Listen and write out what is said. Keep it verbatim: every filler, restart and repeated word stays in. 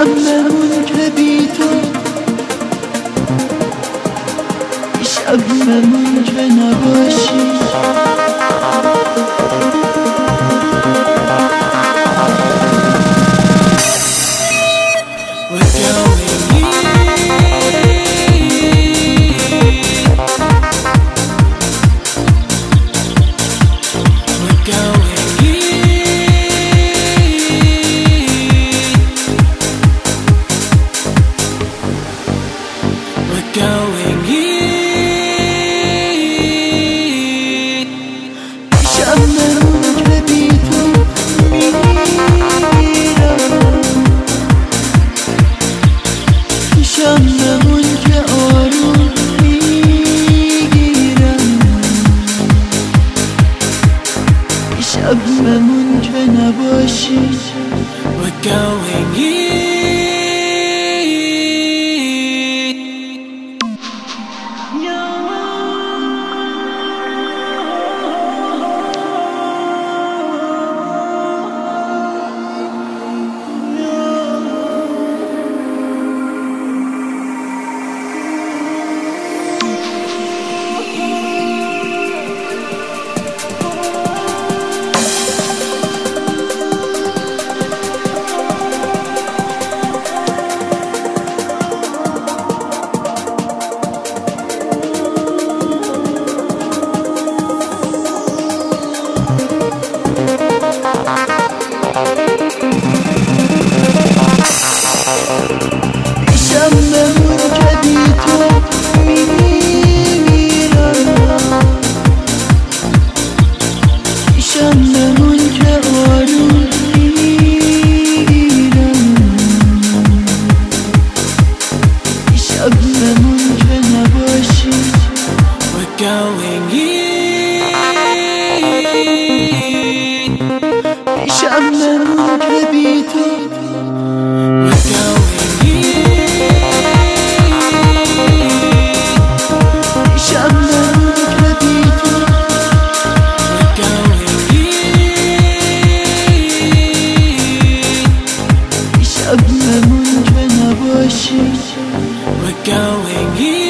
میشم ممنون که بی تو، میشم ممنون که نباشی. ممنون که آروم میگیرم، میشم ممنون که نباشی. We're going in. میشم ممنون که بی تو میمیرم، میشم ممنون که آروم میگیرم، میشم ممنون که نباشی. We're going in. میشم ممنون که بی تو، ممنون که نباشی. We're going in.